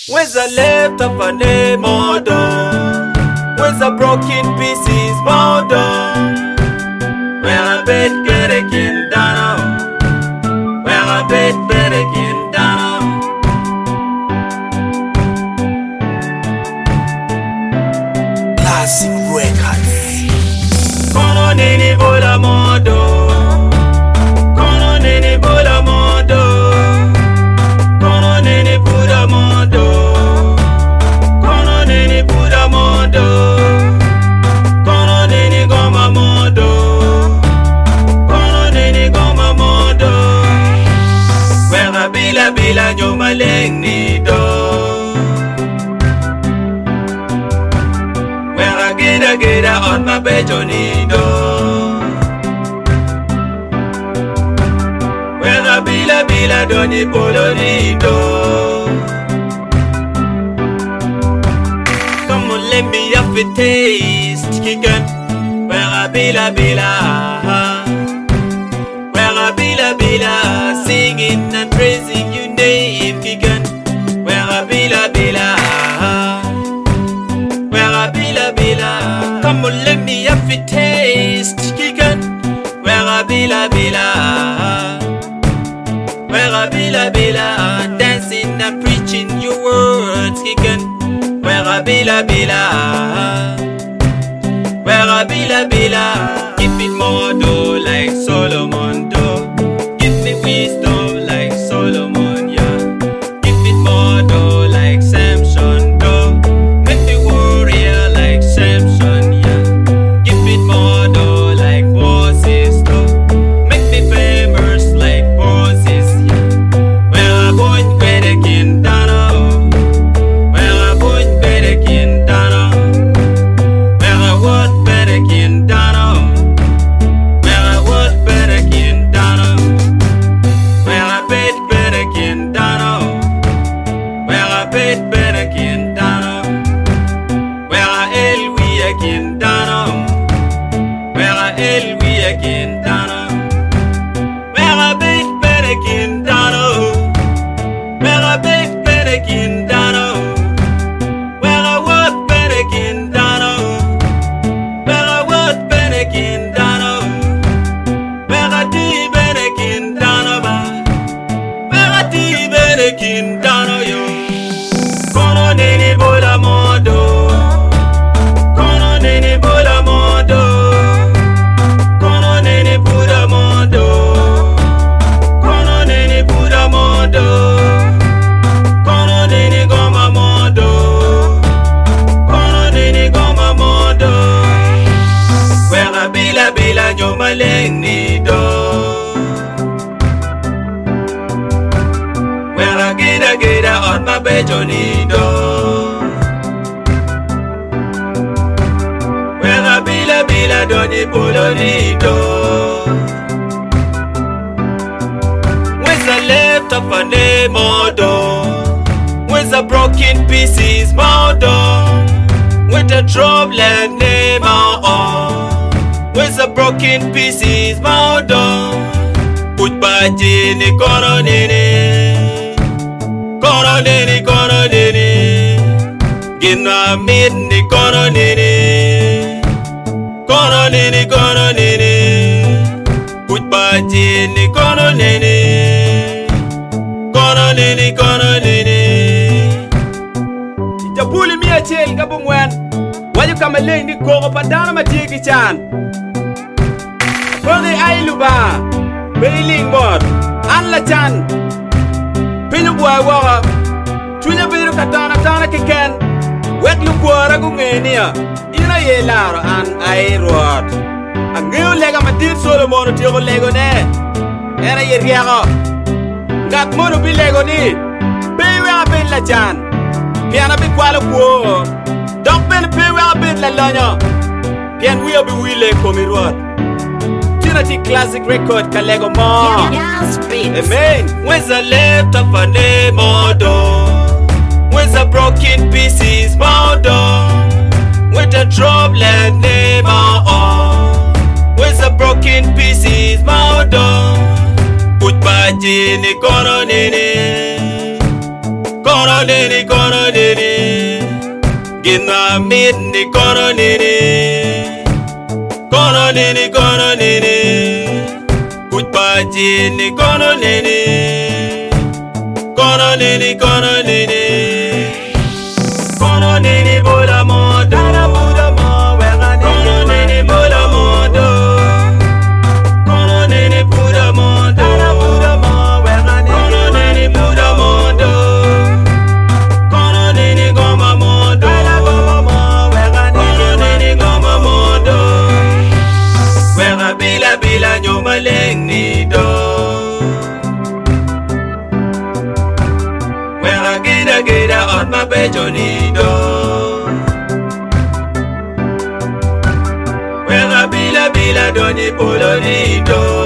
Where's the left of a name model? Where's the broken pieces model? Where a bed getting down, where a bed getting down. Classic Records. Kono nini bola modo, kono nini bola modo, kono nini buda modo, kono nini buda modo, kono nini goma modo, kono nini goma modo. Wera bila bila nyoma lengni do. Get on my bed, Jonido. Where a bila doni polonido. Come on, let me have a taste, kickin'. Where a bila, where a bila, singing and praising your name, kickin'. Where a bila. Come on, let me have a taste, kickin'. Where a bila, where a bila, dancing and preaching your words, kickin'. Where a bila, where a bila, give me more do like Solomon do. Give me wisdom like Solomon, yeah. Give me more do like Samson do. Make me warrior like Samson, yeah. Get on my bed, Jonido. Where a bila, doni polonido. Where's the left of a name model? Where's the broken pieces model? With the trouble name on. Where's the broken pieces model? Put baji ni kono nini. Kono nini, gina mid ni kono nini, put baji ni kono nini. Jabuli mi achel gabungwen, waju kamaleng ni koko padana matiki chan. Pwede ailuba, bailing board, anla chan. Pinyo buhay waka Chunya biru katana kiken Wek lukwara kungenia Ina ye laro an airuat Ang ngayon lega matir Solomon Tiyo ko lego ne Era ye riako Ngat mono bi lego ni Pewe a bin la chan Piana bi kwala kuo Dok bin pewe a bin la lanyo Pian wia bi wile komiruat Classic record Kalego Mo. Amen. Where's the left of a name model? Where's the broken pieces model? With the trouble name on. Where's the broken pieces model? Put baji ni kono nini. Kono nini kono meet ni kono nini. Kono nini, kono nini. Kuchpaji ni kono nini. Kono nini, kono nini. Kono nini bula modo. Bula mo, wega nini. Kono nini bula modo. Kono nini bula modo. Bula mo, wega nini. Kono nini bula modo. Kono nini goma modo. Goma mo, wega nini. Kono nini goma modo. Wega bila bila nyuma leng ni do. Wega gida gida on my bejo ni do. Wega bila bila doni polo ni do.